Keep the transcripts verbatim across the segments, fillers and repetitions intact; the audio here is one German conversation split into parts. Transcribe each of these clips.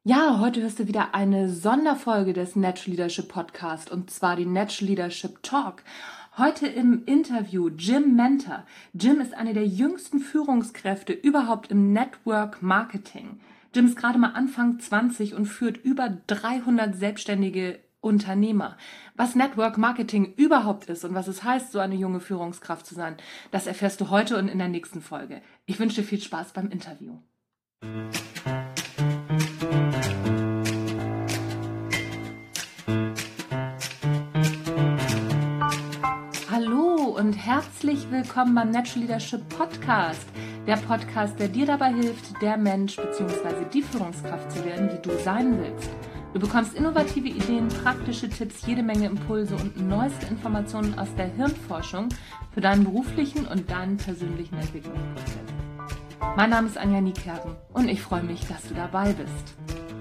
Ja, heute hörst du wieder eine Sonderfolge des Natural Leadership Podcast und zwar die Natural Leadership Talk. Heute im Interview Jim Mentor. Jim ist eine der jüngsten Führungskräfte überhaupt im Network Marketing. Jim ist gerade mal Anfang zwanzig und führt über dreihundert selbstständige Unternehmer. Was Network Marketing überhaupt ist und was es heißt, so eine junge Führungskraft zu sein, das erfährst du heute und in der nächsten Folge. Ich wünsche dir viel Spaß beim Interview. Hallo und herzlich willkommen beim Natural Leadership Podcast. Der Podcast, der dir dabei hilft, der Mensch bzw. die Führungskraft zu werden, die du sein willst. Du bekommst innovative Ideen, praktische Tipps, jede Menge Impulse und neueste Informationen aus der Hirnforschung für deinen beruflichen und deinen persönlichen Entwicklungsprozess. Mein Name ist Anja Niekerken und ich freue mich, dass du dabei bist.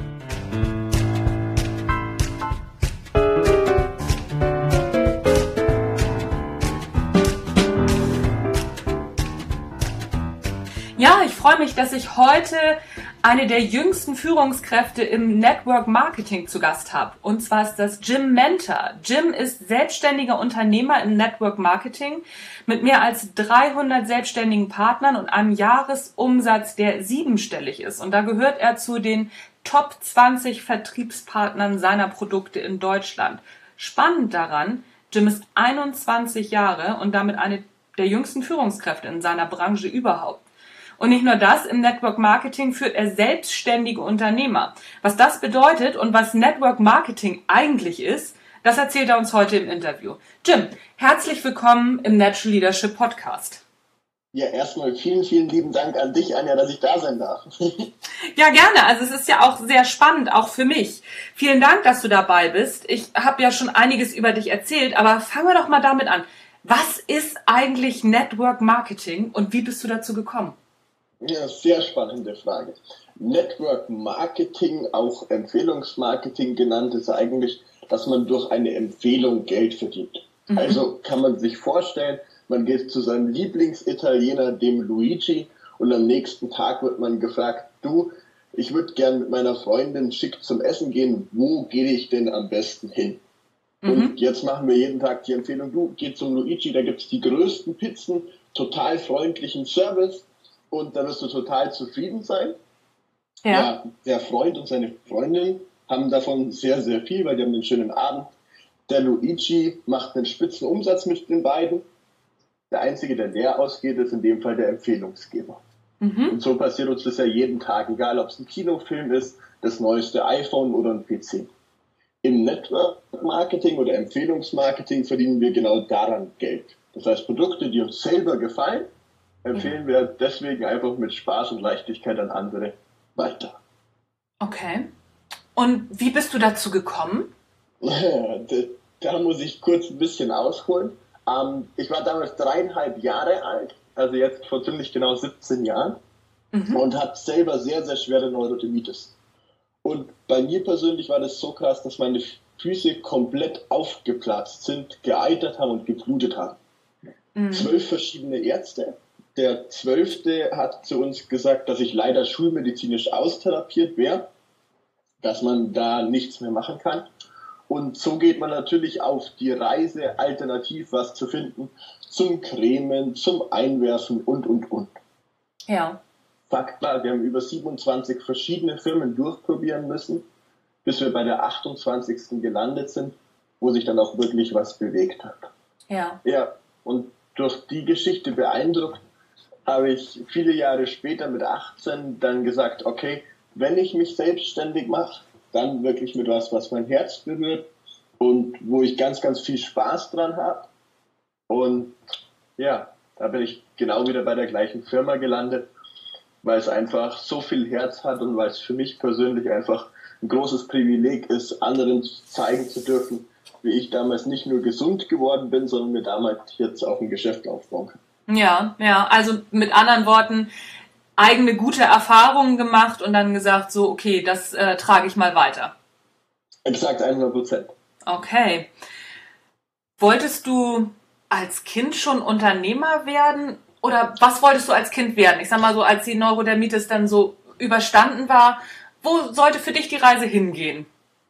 Ja, ich freue mich, dass ich heute eine der jüngsten Führungskräfte im Network Marketing zu Gast habe. Und zwar ist das Jim Mentor. Jim ist selbstständiger Unternehmer im Network Marketing mit mehr als dreihundert selbstständigen Partnern und einem Jahresumsatz, der siebenstellig ist. Und da gehört er zu den Top zwanzig Vertriebspartnern seiner Produkte in Deutschland. Spannend daran, Jim ist einundzwanzig Jahre und damit eine der jüngsten Führungskräfte in seiner Branche überhaupt. Und nicht nur das, im Network Marketing führt er selbstständige Unternehmer. Was das bedeutet und was Network Marketing eigentlich ist, das erzählt er uns heute im Interview. Jim, herzlich willkommen im Natural Leadership Podcast. Ja, erstmal vielen, vielen lieben Dank an dich, Anja, dass ich da sein darf. Ja, gerne. Also es ist ja auch sehr spannend, auch für mich. Vielen Dank, dass du dabei bist. Ich habe ja schon einiges über dich erzählt, aber fangen wir doch mal damit an. Was ist eigentlich Network Marketing und wie bist du dazu gekommen? Ja, sehr spannende Frage. Network Marketing, auch Empfehlungsmarketing genannt, ist eigentlich, dass man durch eine Empfehlung Geld verdient. Mhm. Also kann man sich vorstellen, man geht zu seinem Lieblingsitaliener, dem Luigi, und am nächsten Tag wird man gefragt, du, ich würde gern mit meiner Freundin schick zum Essen gehen, wo gehe ich denn am besten hin? Mhm. Und jetzt machen wir jeden Tag die Empfehlung, du, geh zum Luigi, da gibt's die größten Pizzen, total freundlichen Service, und da wirst du total zufrieden sein. Ja. Ja, der Freund und seine Freundin haben davon sehr, sehr viel, weil die haben einen schönen Abend. Der Luigi macht einen spitzen Umsatz mit den beiden. Der Einzige, der leer ausgeht, ist in dem Fall der Empfehlungsgeber. Mhm. Und so passiert uns das ja jeden Tag, egal ob es ein Kinofilm ist, das neueste iPhone oder ein P C. Im Network Marketing oder Empfehlungsmarketing verdienen wir genau daran Geld. Das heißt, Produkte, die uns selber gefallen, empfehlen wir deswegen einfach mit Spaß und Leichtigkeit an andere weiter. Okay. Und wie bist du dazu gekommen? da, da muss ich kurz ein bisschen ausholen. Ähm, ich war damals dreieinhalb Jahre alt, also jetzt vor ziemlich genau siebzehn Jahren, mhm. und hatte selber sehr, sehr schwere Neurodermitis. Und bei mir persönlich war das so krass, dass meine Füße komplett aufgeplatzt sind, geeitert haben und geblutet haben. Mhm. Zwölf verschiedene Ärzte. Der Zwölfte hat zu uns gesagt, dass ich leider schulmedizinisch austherapiert wäre, dass man da nichts mehr machen kann. Und so geht man natürlich auf die Reise, alternativ was zu finden, zum Cremen, zum Einwerfen und, und, und. Ja. Fakt war, wir haben über siebenundzwanzig verschiedene Firmen durchprobieren müssen, bis wir bei der achtundzwanzigsten gelandet sind, wo sich dann auch wirklich was bewegt hat. Ja. Ja, und durch die Geschichte beeindruckt, habe ich viele Jahre später mit achtzehn dann gesagt, okay, wenn ich mich selbstständig mache, dann wirklich mit was, was mein Herz berührt und wo ich ganz, ganz viel Spaß dran habe. Und ja, da bin ich genau wieder bei der gleichen Firma gelandet, weil es einfach so viel Herz hat und weil es für mich persönlich einfach ein großes Privileg ist, anderen zeigen zu dürfen, wie ich damals nicht nur gesund geworden bin, sondern mir damals jetzt auch ein Geschäft aufbauen kann. Ja, ja, also mit anderen Worten, eigene gute Erfahrungen gemacht und dann gesagt, so, okay, das äh, trage ich mal weiter. Exakt hundert Prozent. Okay. Wolltest du als Kind schon Unternehmer werden oder was wolltest du als Kind werden? Ich sag mal so, als die Neurodermitis dann so überstanden war, wo sollte für dich die Reise hingehen?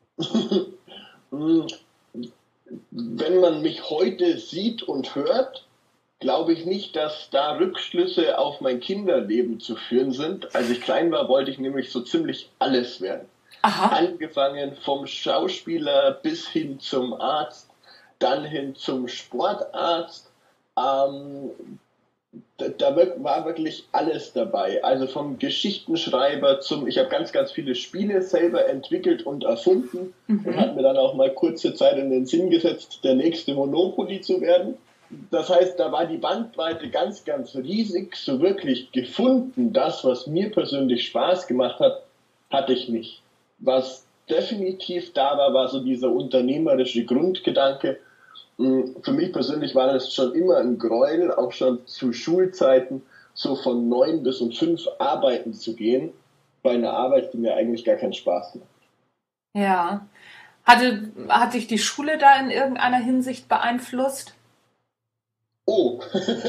Wenn man mich heute sieht und hört, glaube ich nicht, dass da Rückschlüsse auf mein Kinderleben zu führen sind. Als ich klein war, wollte ich nämlich so ziemlich alles werden. Aha. Angefangen vom Schauspieler bis hin zum Arzt, dann hin zum Sportarzt. Ähm, da, da war wirklich alles dabei. Also vom Geschichtenschreiber zum, ich habe ganz, ganz viele Spiele selber entwickelt und erfunden mhm. und habe mir dann auch mal kurze Zeit in den Sinn gesetzt, der nächste Monopoly zu werden. Das heißt, da war die Bandbreite ganz, ganz riesig. So wirklich gefunden, das, was mir persönlich Spaß gemacht hat, hatte ich nicht. Was definitiv da war, war so dieser unternehmerische Grundgedanke. Für mich persönlich war das schon immer ein Gräuel, auch schon zu Schulzeiten, so von neun bis um fünf arbeiten zu gehen, bei einer Arbeit, die mir eigentlich gar keinen Spaß macht. Ja. Hatte, hat dich die Schule da in irgendeiner Hinsicht beeinflusst? Oh,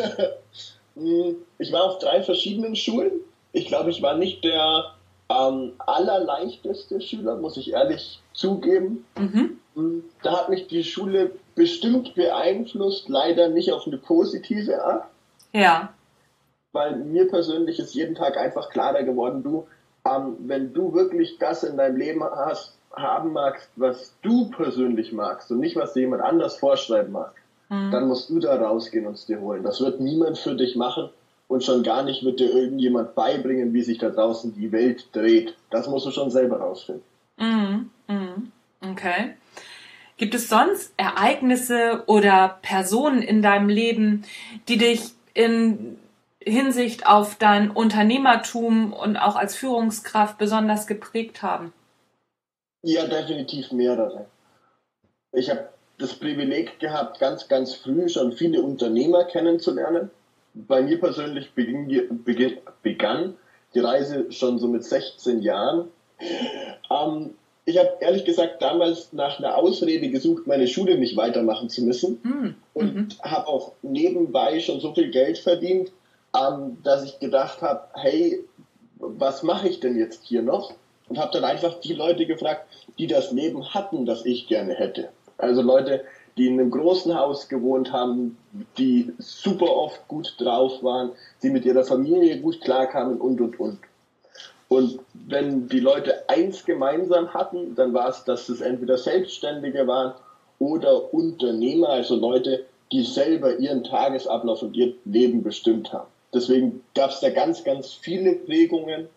ich war auf drei verschiedenen Schulen. Ich glaube, ich war nicht der ähm, allerleichteste Schüler, muss ich ehrlich zugeben. Mhm. Da hat mich die Schule bestimmt beeinflusst, leider nicht auf eine positive Art. Ja. Weil mir persönlich ist jeden Tag einfach klarer geworden, du, ähm, wenn du wirklich das in deinem Leben hast, haben magst, was du persönlich magst und nicht, was dir jemand anders vorschreiben mag, mhm. dann musst du da rausgehen und es dir holen. Das wird niemand für dich machen und schon gar nicht wird dir irgendjemand beibringen, wie sich da draußen die Welt dreht. Das musst du schon selber rausfinden. Mhm. Mhm. Okay. Gibt es sonst Ereignisse oder Personen in deinem Leben, die dich in Hinsicht auf dein Unternehmertum und auch als Führungskraft besonders geprägt haben? Ja, definitiv mehrere. Ich habe das Privileg gehabt, ganz, ganz früh schon viele Unternehmer kennenzulernen. Bei mir persönlich beginn, beginn, begann die Reise schon so mit sechzehn Jahren. Ähm, Ich habe ehrlich gesagt damals nach einer Ausrede gesucht, meine Schule nicht weitermachen zu müssen mhm. und mhm. habe auch nebenbei schon so viel Geld verdient, ähm, dass ich gedacht habe, hey, was mache ich denn jetzt hier noch? Und habe dann einfach die Leute gefragt, die das Leben hatten, das ich gerne hätte. Also Leute, die in einem großen Haus gewohnt haben, die super oft gut drauf waren, die mit ihrer Familie gut klarkamen und, und, und. Und wenn die Leute eins gemeinsam hatten, dann war es, dass es entweder Selbstständige waren oder Unternehmer, also Leute, die selber ihren Tagesablauf und ihr Leben bestimmt haben. Deswegen gab es da ganz, ganz viele Prägungen.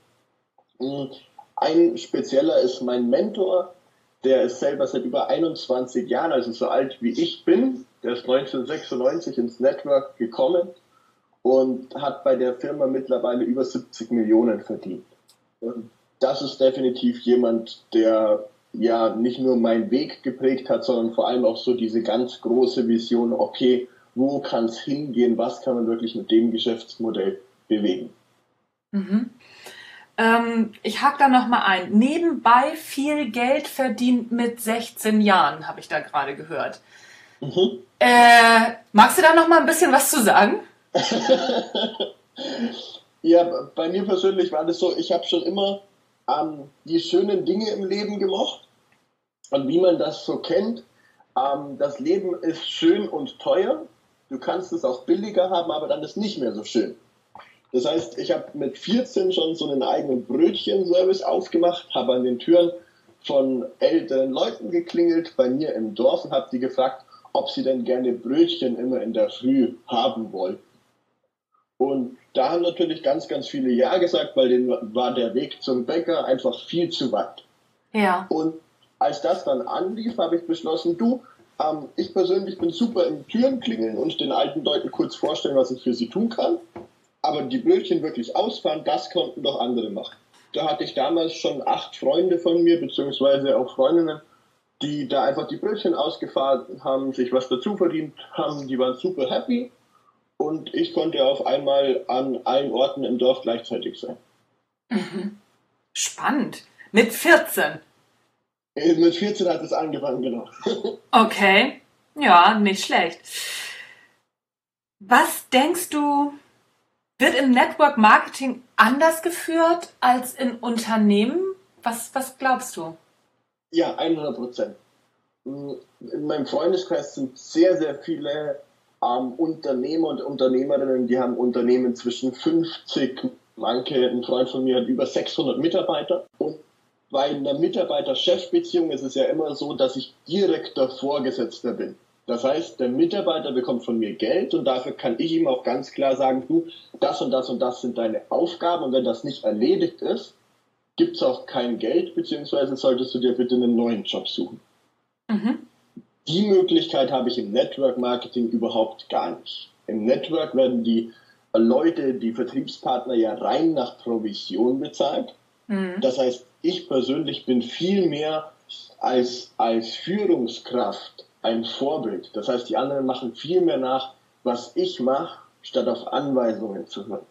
Ein spezieller ist mein Mentor, der ist selber seit über einundzwanzig Jahren, also so alt wie ich bin. Der ist neunzehnhundertsechsundneunzig ins Network gekommen und hat bei der Firma mittlerweile über siebzig Millionen verdient. Und das ist definitiv jemand, der ja nicht nur meinen Weg geprägt hat, sondern vor allem auch so diese ganz große Vision, okay, wo kann es hingehen, was kann man wirklich mit dem Geschäftsmodell bewegen. Mhm. Ähm, ich hake da nochmal ein. Nebenbei viel Geld verdient mit sechzehn Jahren, habe ich da gerade gehört. Mhm. Äh, magst du da nochmal ein bisschen was zu sagen? Ja, bei mir persönlich war das so, ich habe schon immer ähm, die schönen Dinge im Leben gemocht. Und wie man das so kennt, ähm, das Leben ist schön und teuer. Du kannst es auch billiger haben, aber dann ist nicht mehr so schön. Das heißt, ich habe mit vierzehn schon so einen eigenen Brötchenservice aufgemacht, habe an den Türen von älteren Leuten geklingelt bei mir im Dorf und habe die gefragt, ob sie denn gerne Brötchen immer in der Früh haben wollten. Und da haben natürlich ganz, ganz viele Ja gesagt, weil denen war der Weg zum Bäcker einfach viel zu weit. Ja. Und als das dann anlief, habe ich beschlossen, du, ähm, ich persönlich bin super im Türen klingeln und den alten Leuten kurz vorstellen, was ich für sie tun kann. Aber die Brötchen wirklich ausfahren, das konnten doch andere machen. Da hatte ich damals schon acht Freunde von mir, beziehungsweise auch Freundinnen, die da einfach die Brötchen ausgefahren haben, sich was dazu verdient haben, die waren super happy. Und ich konnte auf einmal an allen Orten im Dorf gleichzeitig sein. Mhm. Spannend. Mit vierzehn? Mit vierzehn hat es angefangen, genau. Okay. Ja, nicht schlecht. Was denkst du, wird im Network Marketing anders geführt als in Unternehmen? Was, was glaubst du? Ja, hundert Prozent. In meinem Freundeskreis sind sehr, sehr viele ähm, Unternehmer und Unternehmerinnen, die haben Unternehmen zwischen fünfzig, manche, ein Freund von mir hat über sechshundert Mitarbeiter. Und bei einer Mitarbeiter-Chef-Beziehung ist es ja immer so, dass ich direkter Vorgesetzter bin. Das heißt, der Mitarbeiter bekommt von mir Geld und dafür kann ich ihm auch ganz klar sagen, du, das und das und das sind deine Aufgaben und wenn das nicht erledigt ist, gibt es auch kein Geld, beziehungsweise solltest du dir bitte einen neuen Job suchen. Mhm. Die Möglichkeit habe ich im Network Marketing überhaupt gar nicht. Im Network werden die Leute, die Vertriebspartner ja rein nach Provision bezahlt. Mhm. Das heißt, ich persönlich bin viel mehr als, als Führungskraft ein Vorbild. Das heißt, die anderen machen viel mehr nach, was ich mache, statt auf Anweisungen zu hören.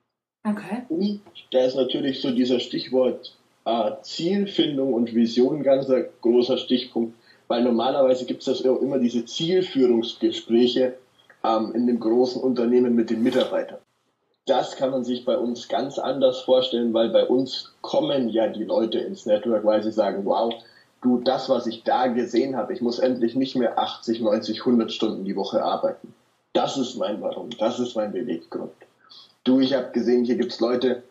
Okay. Und da ist natürlich so dieser Stichwort äh, Zielfindung und Vision ein ganz großer Stichpunkt, weil normalerweise gibt es ja immer diese Zielführungsgespräche ähm, in dem großen Unternehmen mit den Mitarbeitern. Das kann man sich bei uns ganz anders vorstellen, weil bei uns kommen ja die Leute ins Network, weil sie sagen, wow, du, das, was ich da gesehen habe, ich muss endlich nicht mehr achtzig, neunzig, hundert Stunden die Woche arbeiten. Das ist mein Warum, das ist mein Beweggrund. Du, ich habe gesehen, hier gibt es Leute,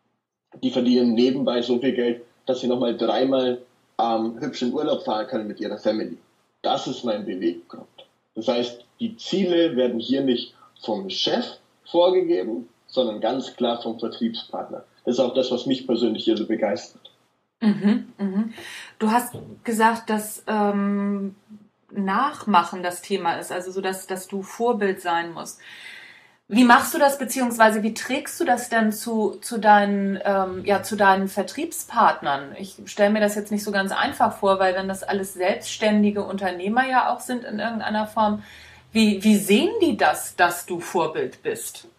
die verdienen nebenbei so viel Geld, dass sie nochmal dreimal ähm, hübsch in Urlaub fahren können mit ihrer Family. Das ist mein Beweggrund. Das heißt, die Ziele werden hier nicht vom Chef vorgegeben, sondern ganz klar vom Vertriebspartner. Das ist auch das, was mich persönlich hier so begeistert. Mhm, mhm. Du hast gesagt, dass ähm, Nachmachen das Thema ist, also so, dass, dass du Vorbild sein musst. Wie machst du das, beziehungsweise wie trägst du das denn zu, zu, deinen, ähm, ja, zu deinen Vertriebspartnern? Ich stelle mir das jetzt nicht so ganz einfach vor, weil wenn das alles selbstständige Unternehmer ja auch sind in irgendeiner Form, wie, wie sehen die das, dass du Vorbild bist?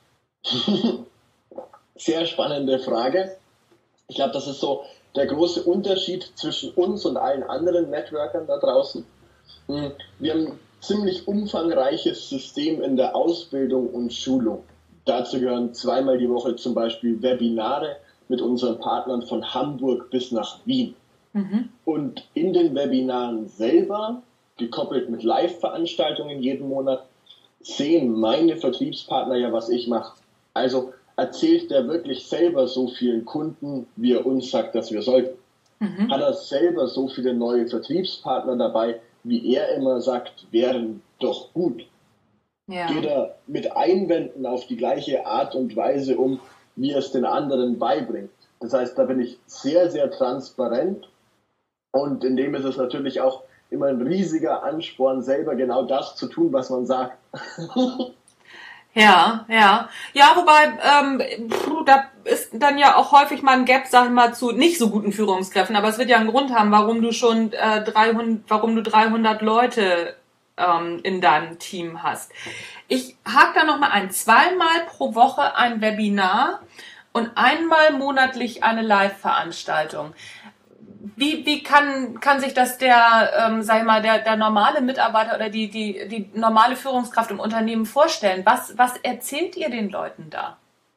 Sehr spannende Frage. Ich glaube, das ist so der große Unterschied zwischen uns und allen anderen Networkern da draußen. Wir haben ein ziemlich umfangreiches System in der Ausbildung und Schulung. Dazu gehören zweimal die Woche zum Beispiel Webinare mit unseren Partnern von Hamburg bis nach Wien. Mhm. Und in den Webinaren selber, gekoppelt mit Live-Veranstaltungen jeden Monat, sehen meine Vertriebspartner ja, was ich mache. Also erzählt der wirklich selber so vielen Kunden, wie er uns sagt, dass wir sollten? Mhm. Hat er selber so viele neue Vertriebspartner dabei, wie er immer sagt, wären doch gut? Ja. Geht er mit Einwänden auf die gleiche Art und Weise um, wie er es den anderen beibringt? Das heißt, da bin ich sehr, sehr transparent und in dem ist es natürlich auch immer ein riesiger Ansporn, selber genau das zu tun, was man sagt. Ja, ja. Ja, wobei, ähm, da ist dann ja auch häufig mal ein Gap, sag ich mal, zu nicht so guten Führungskräften, aber es wird ja einen Grund haben, warum du schon äh, dreihundert, warum du dreihundert Leute ähm, in deinem Team hast. Ich hake da nochmal ein. Zweimal pro Woche ein Webinar und einmal monatlich eine Live-Veranstaltung. Wie, wie kann, kann sich das der, ähm, sag ich mal, der, der normale Mitarbeiter oder die, die, die normale Führungskraft im Unternehmen vorstellen? Was, was erzählt ihr den Leuten da?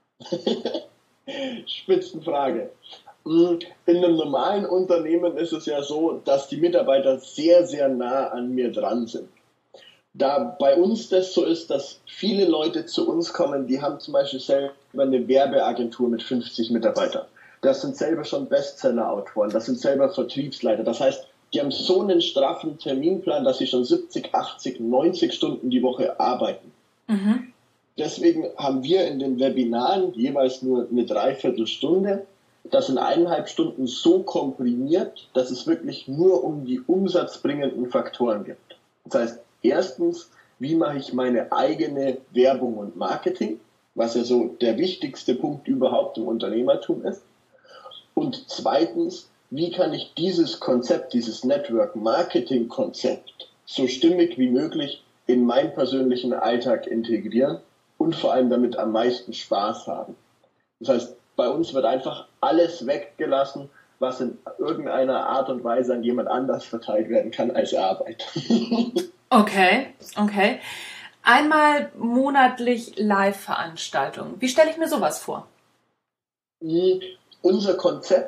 Spitzenfrage. In einem normalen Unternehmen ist es ja so, dass die Mitarbeiter sehr, sehr nah an mir dran sind. Da bei uns das so ist, dass viele Leute zu uns kommen, die haben zum Beispiel selber eine Werbeagentur mit fünfzig Mitarbeitern. Das sind selber schon Bestseller-Autoren, das sind selber Vertriebsleiter. Das heißt, die haben so einen straffen Terminplan, dass sie schon siebzig, achtzig, neunzig Stunden die Woche arbeiten. Mhm. Deswegen haben wir in den Webinaren jeweils nur eine Dreiviertelstunde. Das sind eineinhalb Stunden so komprimiert, dass es wirklich nur um die umsatzbringenden Faktoren geht. Das heißt, erstens, wie mache ich meine eigene Werbung und Marketing, was ja so der wichtigste Punkt überhaupt im Unternehmertum ist. Und zweitens, wie kann ich dieses Konzept, dieses Network-Marketing-Konzept so stimmig wie möglich in meinen persönlichen Alltag integrieren und vor allem damit am meisten Spaß haben. Das heißt, bei uns wird einfach alles weggelassen, was in irgendeiner Art und Weise an jemand anders verteilt werden kann als Arbeit. Okay, okay. Einmal monatlich Live-Veranstaltungen. Wie stelle ich mir sowas vor? Unser Konzept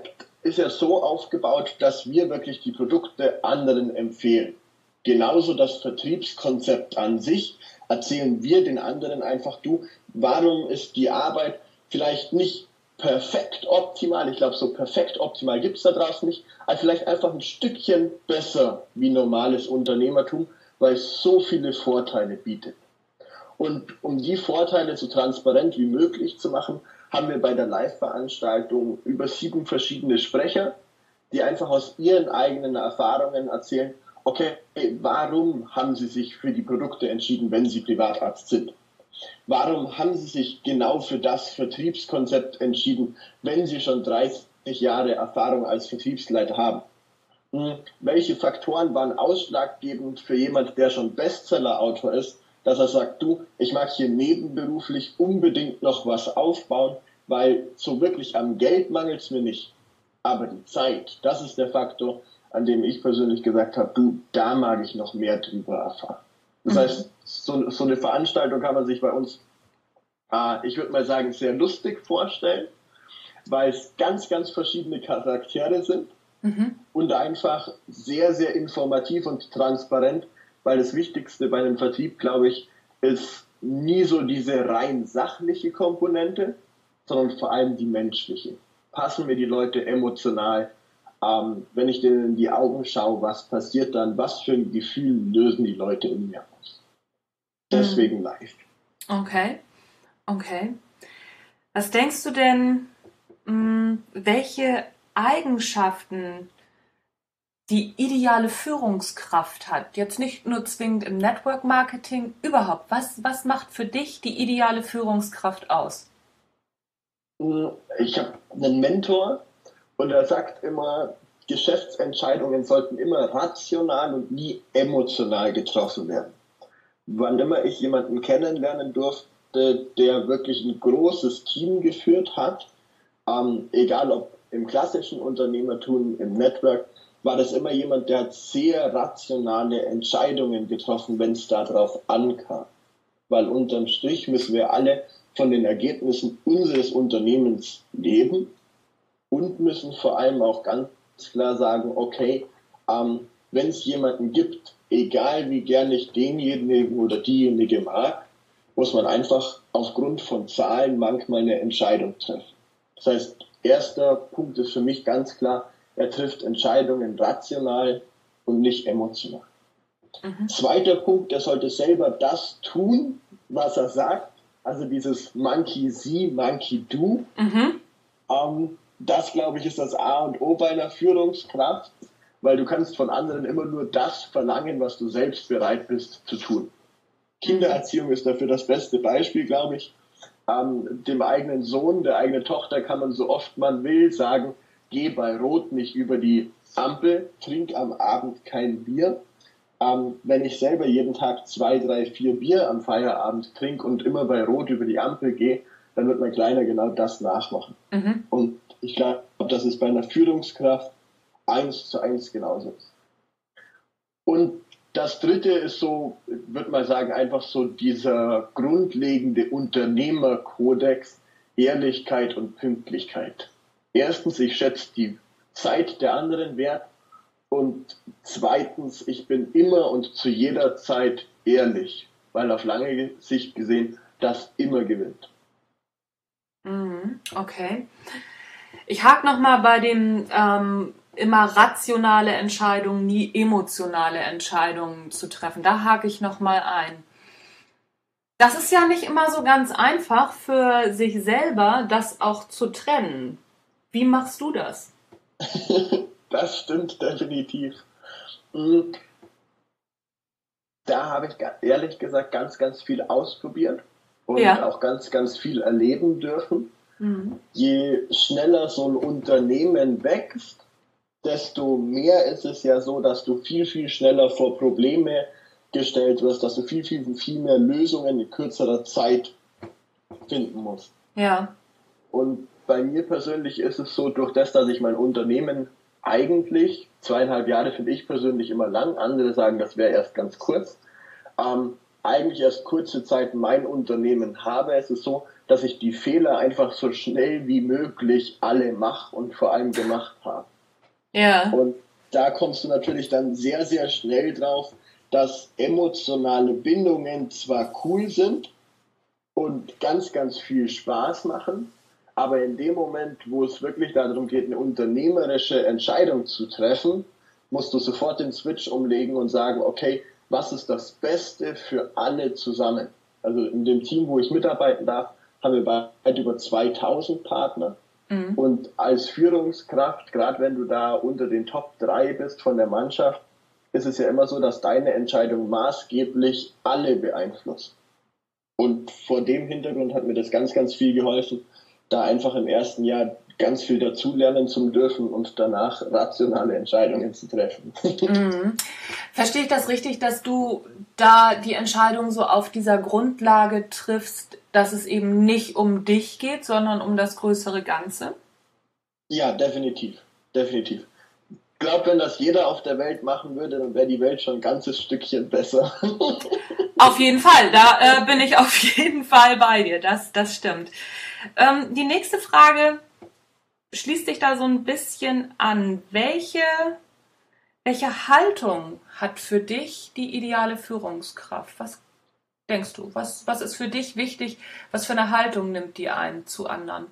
ist ja so aufgebaut, dass wir wirklich die Produkte anderen empfehlen. Genauso das Vertriebskonzept an sich erzählen wir den anderen einfach, du, warum ist die Arbeit vielleicht nicht perfekt optimal, ich glaube, so perfekt optimal gibt es da draußen nicht, aber vielleicht einfach ein Stückchen besser wie normales Unternehmertum, weil es so viele Vorteile bietet. Und um die Vorteile so transparent wie möglich zu machen, haben wir bei der Live-Veranstaltung über sieben verschiedene Sprecher, die einfach aus ihren eigenen Erfahrungen erzählen, okay, warum haben Sie sich für die Produkte entschieden, wenn Sie Privatarzt sind? Warum haben Sie sich genau für das Vertriebskonzept entschieden, wenn Sie schon dreißig Jahre Erfahrung als Vertriebsleiter haben? Hm, welche Faktoren waren ausschlaggebend für jemand, der schon Bestseller-Autor ist, dass er sagt, du, ich mag hier nebenberuflich unbedingt noch was aufbauen, weil so wirklich am Geld mangelt es mir nicht. Aber die Zeit, das ist der Faktor, an dem ich persönlich gesagt habe, du, da mag ich noch mehr drüber erfahren. Das mhm. heißt, so, so eine Veranstaltung kann man sich bei uns, äh, ich würde mal sagen, sehr lustig vorstellen, weil es ganz, ganz verschiedene Charaktere sind mhm. und einfach sehr, sehr informativ und transparent, weil das Wichtigste bei einem Vertrieb, glaube ich, ist nie so diese rein sachliche Komponente, sondern vor allem die menschliche. Passen mir die Leute emotional? Ähm, wenn ich denen in die Augen schaue, was passiert dann? Was für ein Gefühl lösen die Leute in mir aus? Deswegen mhm. live. Okay, okay. Was denkst du denn, mh, welche Eigenschaften die ideale Führungskraft hat? Jetzt nicht nur zwingend im Network Marketing, überhaupt. Was, was macht für dich die ideale Führungskraft aus? Ich habe einen Mentor und er sagt immer, Geschäftsentscheidungen sollten immer rational und nie emotional getroffen werden. Wann immer ich jemanden kennenlernen durfte, der wirklich ein großes Team geführt hat, ähm, egal ob im klassischen Unternehmertum, im Network, war das immer jemand, der hat sehr rationale Entscheidungen getroffen, wenn es darauf ankam. Weil unterm Strich müssen wir alle von den Ergebnissen unseres Unternehmens leben und müssen vor allem auch ganz klar sagen, okay, ähm, wenn es jemanden gibt, egal wie gern ich denjenigen oder diejenige mag, muss man einfach aufgrund von Zahlen manchmal eine Entscheidung treffen. Das heißt, erster Punkt ist für mich ganz klar, er trifft Entscheidungen rational und nicht emotional. Mhm. Zweiter Punkt, er sollte selber das tun, was er sagt. Also dieses Monkey see, Monkey do. Mhm. Ähm, das, glaube ich, ist das A und O bei einer Führungskraft, weil du kannst von anderen immer nur das verlangen, was du selbst bereit bist zu tun. Kindererziehung ist dafür das beste Beispiel, glaube ich. Ähm, dem eigenen Sohn, der eigenen Tochter kann man so oft man will sagen, geh bei Rot nicht über die Ampel, trink am Abend kein Bier. Ähm, wenn ich selber jeden Tag zwei, drei, vier Bier am Feierabend trinke und immer bei Rot über die Ampel gehe, dann wird mein Kleiner genau das nachmachen. Mhm. Und ich glaube, dass es bei einer Führungskraft eins zu eins genauso ist. Und das dritte ist so, würde man sagen, einfach so dieser grundlegende Unternehmerkodex, Ehrlichkeit und Pünktlichkeit. Erstens, ich schätze die Zeit der anderen wert. Und zweitens, ich bin immer und zu jeder Zeit ehrlich, weil auf lange Sicht gesehen das immer gewinnt. Okay. Ich hake nochmal bei dem ähm, immer rationale Entscheidungen, nie emotionale Entscheidungen zu treffen. Da hake ich nochmal ein. Das ist ja nicht immer so ganz einfach für sich selber, das auch zu trennen. Wie machst du das? Das stimmt definitiv. Da habe ich ehrlich gesagt ganz, ganz viel ausprobiert und ja. auch ganz, ganz viel erleben dürfen. Mhm. Je schneller so ein Unternehmen wächst, desto mehr ist es ja so, dass du viel, viel schneller vor Probleme gestellt wirst, dass du viel, viel, viel mehr Lösungen in kürzerer Zeit finden musst. Ja. Und bei mir persönlich ist es so, durch das, dass ich mein Unternehmen eigentlich, zweieinhalb Jahre finde ich persönlich immer lang, andere sagen, das wäre erst ganz kurz, ähm, eigentlich erst kurze Zeit mein Unternehmen habe. Es ist so, dass ich die Fehler einfach so schnell wie möglich alle mache und vor allem gemacht habe. Ja. Und da kommst du natürlich dann sehr, sehr schnell drauf, dass emotionale Bindungen zwar cool sind und ganz, ganz viel Spaß machen, aber in dem Moment, wo es wirklich darum geht, eine unternehmerische Entscheidung zu treffen, musst du sofort den Switch umlegen und sagen, okay, was ist das Beste für alle zusammen? Also in dem Team, wo ich mitarbeiten darf, haben wir bald über zweitausend Partner. Mhm. Und als Führungskraft, gerade wenn du da unter den Top drei bist von der Mannschaft, ist es ja immer so, dass deine Entscheidung maßgeblich alle beeinflusst. Und vor dem Hintergrund hat mir das ganz, ganz viel geholfen, da einfach im ersten Jahr ganz viel dazulernen zu dürfen und danach rationale Entscheidungen zu treffen. Mhm. Verstehe ich das richtig, dass du da die Entscheidung so auf dieser Grundlage triffst, dass es eben nicht um dich geht, sondern um das größere Ganze? Ja, definitiv. Definitiv. Ich glaube, wenn das jeder auf der Welt machen würde, dann wäre die Welt schon ein ganzes Stückchen besser. Auf jeden Fall, da äh, bin ich auf jeden Fall bei dir, das, das stimmt. Ähm, die nächste Frage schließt sich da so ein bisschen an. Welche, welche Haltung hat für dich die ideale Führungskraft? Was denkst du? Was, was ist für dich wichtig? Was für eine Haltung nimmt die ein zu anderen?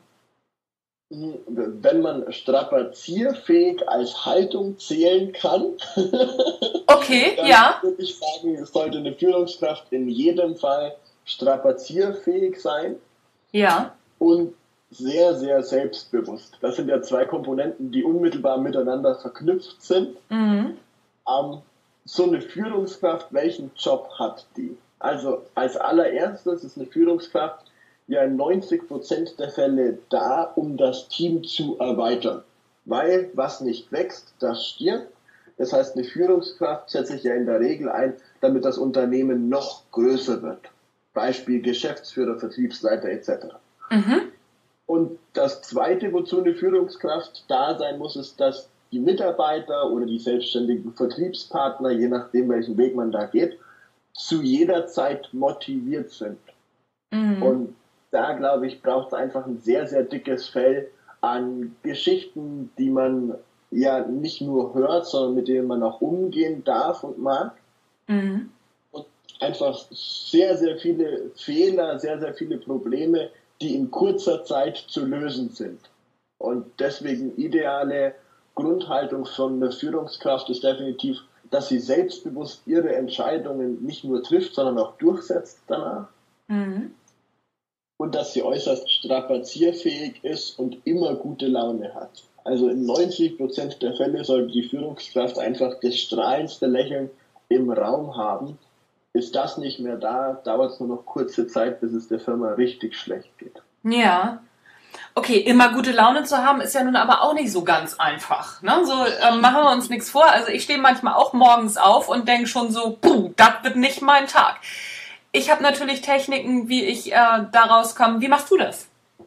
Wenn man strapazierfähig als Haltung zählen kann, okay, dann ja. würde ich sagen, es sollte eine Führungskraft in jedem Fall strapazierfähig sein. Ja. Und sehr, sehr selbstbewusst. Das sind ja zwei Komponenten, die unmittelbar miteinander verknüpft sind. Mhm. Ähm, so eine Führungskraft, welchen Job hat die? Also als allererstes ist eine Führungskraft ja in neunzig Prozent der Fälle da, um das Team zu erweitern. Weil was nicht wächst, das stirbt. Das heißt, eine Führungskraft setzt sich ja in der Regel ein, damit das Unternehmen noch größer wird. Beispiel Geschäftsführer, Vertriebsleiter et cetera. Mhm. Und das Zweite, wozu eine Führungskraft da sein muss, ist, dass die Mitarbeiter oder die selbstständigen Vertriebspartner, je nachdem, welchen Weg man da geht, zu jeder Zeit motiviert sind. Mhm. Und da, glaube ich, braucht es einfach ein sehr, sehr dickes Fell an Geschichten, die man ja nicht nur hört, sondern mit denen man auch umgehen darf und mag. Mhm. Und einfach sehr, sehr viele Fehler, sehr, sehr viele Probleme, die in kurzer Zeit zu lösen sind. Und deswegen ideale Grundhaltung von einer Führungskraft ist definitiv, dass sie selbstbewusst ihre Entscheidungen nicht nur trifft, sondern auch durchsetzt danach. Mhm. Und dass sie äußerst strapazierfähig ist und immer gute Laune hat. Also in neunzig Prozent der Fälle sollte die Führungskraft einfach das strahlendste Lächeln im Raum haben. Ist das nicht mehr da, dauert es nur noch kurze Zeit, bis es der Firma richtig schlecht geht. Ja. Okay, immer gute Laune zu haben, ist ja nun aber auch nicht so ganz einfach. Ne? So ähm, machen wir uns nichts vor. Also ich stehe manchmal auch morgens auf und denke schon so, puh, das wird nicht mein Tag. Ich habe natürlich Techniken, wie ich äh, da rauskomme. Wie machst du das?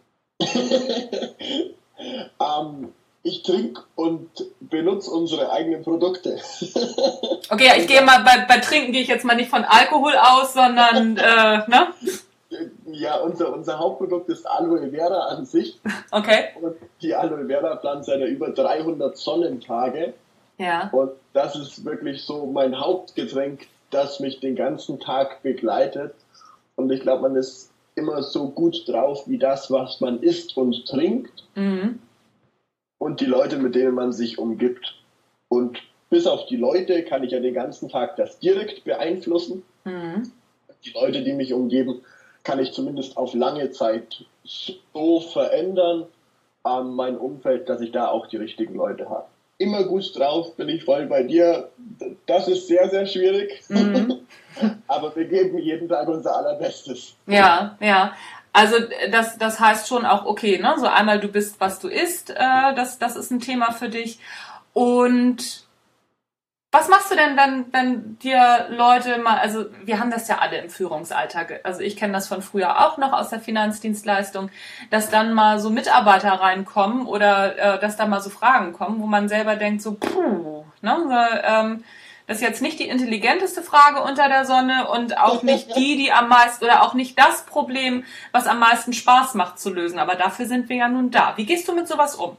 ähm, ich trinke und benutze unsere eigenen Produkte. Okay, ich gehe mal, bei, bei Trinken gehe ich jetzt mal nicht von Alkohol aus, sondern, äh, ne? Ja, unser, unser Hauptprodukt ist Aloe Vera an sich. Okay. Und die Aloe Vera Pflanze hat ja über dreihundert Sonnentage. Ja. Und das ist wirklich so mein Hauptgetränk, das mich den ganzen Tag begleitet. Und ich glaube, man ist immer so gut drauf wie das, was man isst und trinkt. Mhm. Und die Leute, mit denen man sich umgibt. Und bis auf die Leute kann ich ja den ganzen Tag das direkt beeinflussen. Mhm. Die Leute, die mich umgeben, kann ich zumindest auf lange Zeit so verändern, ähm, mein Umfeld, dass ich da auch die richtigen Leute habe. Immer gut drauf, bin ich voll bei dir. Das ist sehr, sehr schwierig. Mhm. Aber wir geben jeden Tag unser Allerbestes. Ja, ja. Also das, das heißt schon auch, okay, ne? So einmal du bist, was du isst, äh, das, das ist ein Thema für dich. Und was machst du denn, wenn, wenn dir Leute mal, also wir haben das ja alle im Führungsalltag, also ich kenne das von früher auch noch aus der Finanzdienstleistung, dass dann mal so Mitarbeiter reinkommen oder äh, dass da mal so Fragen kommen, wo man selber denkt so, puh, ne, so, ähm, Das ist jetzt nicht die intelligenteste Frage unter der Sonne und auch nicht die, die am meisten, oder auch nicht das Problem, was am meisten Spaß macht zu lösen. Aber dafür sind wir ja nun da. Wie gehst du mit sowas um?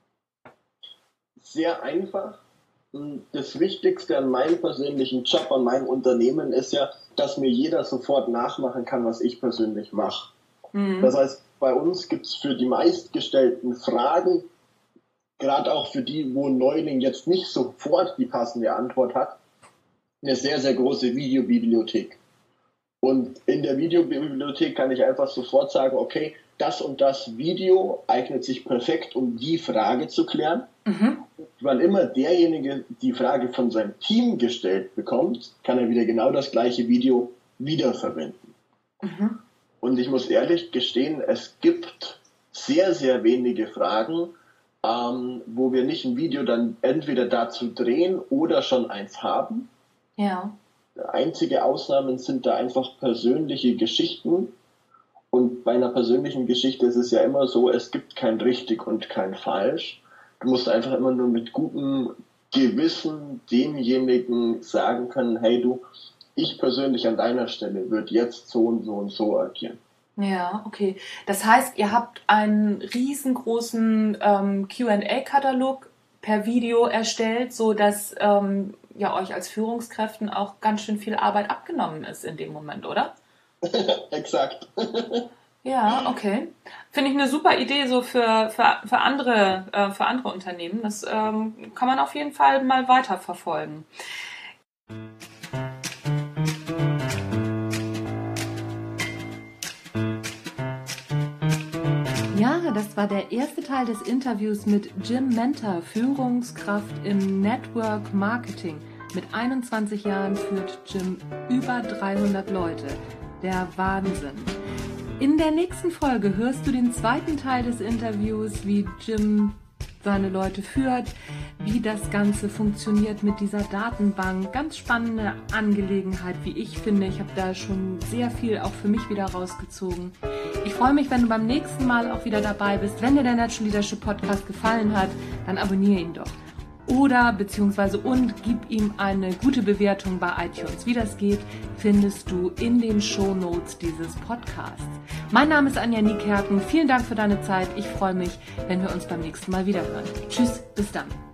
Sehr einfach. Das Wichtigste an meinem persönlichen Job, an meinem Unternehmen ist ja, dass mir jeder sofort nachmachen kann, was ich persönlich mache. Mhm. Das heißt, bei uns gibt es für die meistgestellten Fragen, gerade auch für die, wo ein Neuling jetzt nicht sofort die passende Antwort hat, eine sehr, sehr große Videobibliothek. Und in der Videobibliothek kann ich einfach sofort sagen, okay, das und das Video eignet sich perfekt, um die Frage zu klären. Mhm. Wann immer derjenige die Frage von seinem Team gestellt bekommt, kann er wieder genau das gleiche Video wiederverwenden. Mhm. Und ich muss ehrlich gestehen, es gibt sehr, sehr wenige Fragen, ähm, wo wir nicht ein Video dann entweder dazu drehen oder schon eins haben. Ja. Einzige Ausnahmen sind da einfach persönliche Geschichten. Und bei einer persönlichen Geschichte ist es ja immer so, es gibt kein richtig und kein falsch. Du musst einfach immer nur mit gutem Gewissen demjenigen sagen können, hey du, ich persönlich an deiner Stelle würde jetzt so und so und so agieren. Ja, okay. Das heißt, ihr habt einen riesengroßen ähm, Q and A-Katalog per Video erstellt, so dass ähm, ja euch als Führungskräften auch ganz schön viel Arbeit abgenommen ist in dem Moment, oder? Exakt. Ja, okay. Finde ich eine super Idee so für, für, für, andere, äh, für andere Unternehmen. Das ähm, kann man auf jeden Fall mal weiterverfolgen. Ja, das war der erste Teil des Interviews mit Jim Mentor, Führungskraft im Network Marketing. Mit einundzwanzig Jahren führt Jim über dreihundert Leute. Der Wahnsinn. In der nächsten Folge hörst du den zweiten Teil des Interviews, wie Jim seine Leute führt, wie das Ganze funktioniert mit dieser Datenbank. Ganz spannende Angelegenheit, wie ich finde. Ich habe da schon sehr viel auch für mich wieder rausgezogen. Ich freue mich, wenn du beim nächsten Mal auch wieder dabei bist. Wenn dir der Natural Leadership Podcast gefallen hat, dann abonniere ihn doch. Oder beziehungsweise und gib ihm eine gute Bewertung bei iTunes. Wie das geht, findest du in den Shownotes dieses Podcasts. Mein Name ist Anja Niekerken. Vielen Dank für deine Zeit. Ich freue mich, wenn wir uns beim nächsten Mal wieder hören. Tschüss, bis dann.